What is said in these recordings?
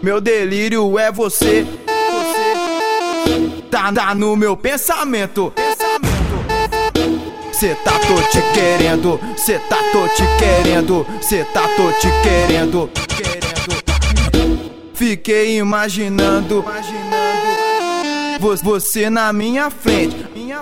Meu delírio é você. Tá no meu pensamento. Cê tá tô te querendo, cê tá tô te querendo, cê tá tô te querendo. Fiquei imaginando você na minha frente.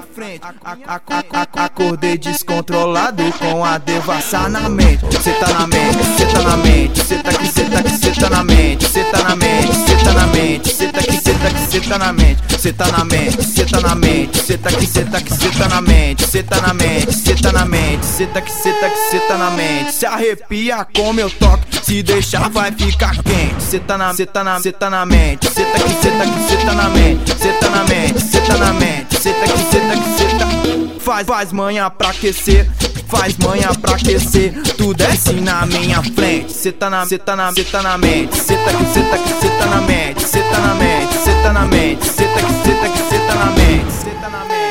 Acordei descontrolado com a devassa na mente. Cê tá na mente, cê tá na mente, cê tá aqui, cê tá aqui, cê tá na mente, cê tá na mente, cê tá na mente, cê tá aqui, cê tá aqui, cê tá na mente, cê tá na mente, cê tá na mente, cê tá aqui, cê tá aqui, cê tá na mente, cê tá na mente, cê tá na mente, cê tá aqui, cê tá aqui, cê tá na mente. Se arrepia com meu toque, se deixar vai ficar quente. Cê tá na mente, cê tá aqui, cê tá aqui, cê tá na mente, cê tá na mente, cê tá na mente, cê tá aqui, cê tá aqui, cê tá. Faz manha pra aquecer, faz manha pra aquecer. Tu desce na minha frente. Cê tá na mente, cê tá aqui, cê tá aqui, cê tá na mente, cê tá na mente, cê tá na mente, cê tá aqui, cê tá aqui, cê tá na mente, cê tá na mente.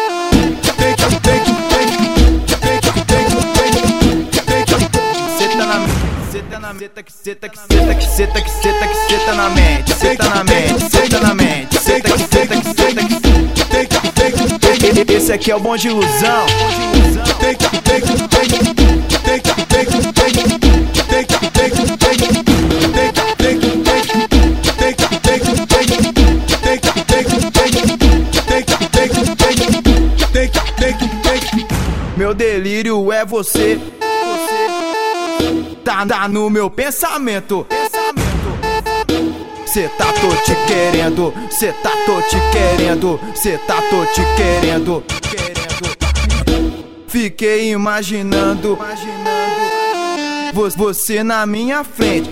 Cê tá aqui, cê tá aqui, cê tá aqui, cê tá aqui, cê tá na mente, cê tá na mente, cê tá na mente, cê tá aqui, cê tá aqui, cê tá aqui. Esse aqui é o bonde ilusão. Meu delírio é você. Tá no meu pensamento. Cê tá tô te querendo, cê tá tô te querendo, cê tá tô te querendo. Fiquei imaginando você na minha frente.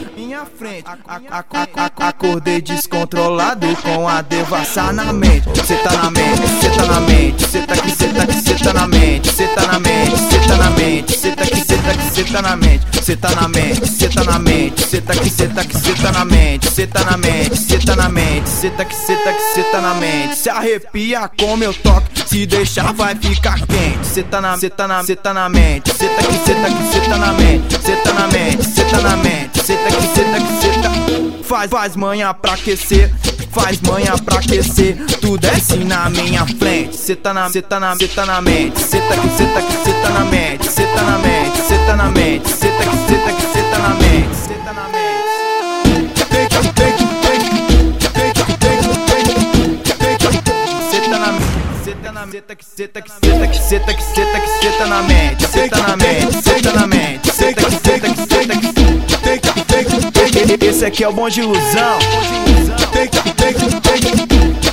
Acordei descontrolado com a devassa na mente. Cê tá na mente, cê tá na mente, cê tá aqui, cê tá aqui, cê tá na mente, cê tá na mente, cê tá na mente, cê tá aqui, cê tá aqui, cê tá na mente, cê tá na mente, cê tá na mente, cê tá aqui, cê tá aqui, cê tá na mente, cê tá na mente, cê tá na mente, cê tá aqui, cê tá aqui, cê tá na mente. Se arrepia com meu toque, se deixar vai ficar quente. Cê tá na mente, cê tá aqui, cê tá aqui, cê tá na mente, cê tá na mente, cê tá na mente, cê tá aqui, cê tá aqui, cê tá. Faz manha pra aquecer, faz manha pra aquecer. Tu desce na minha frente. Cê tá na mente, cê tá aqui, cê tá aqui, cê tá na mente, cê tá na mente, cê tá na mente, cê tá aqui, cê tá aqui, cê tá na mente, cê tá na mente. Cê tá na mente, cê tá aqui, cê tá aqui, cê tá aqui, cê tá aqui, cê tá na mente, cê tá na mente, cê tá na mente, cê tá aqui, cê tá aqui, cê tá aqui. Esse aqui é o bonde ilusão.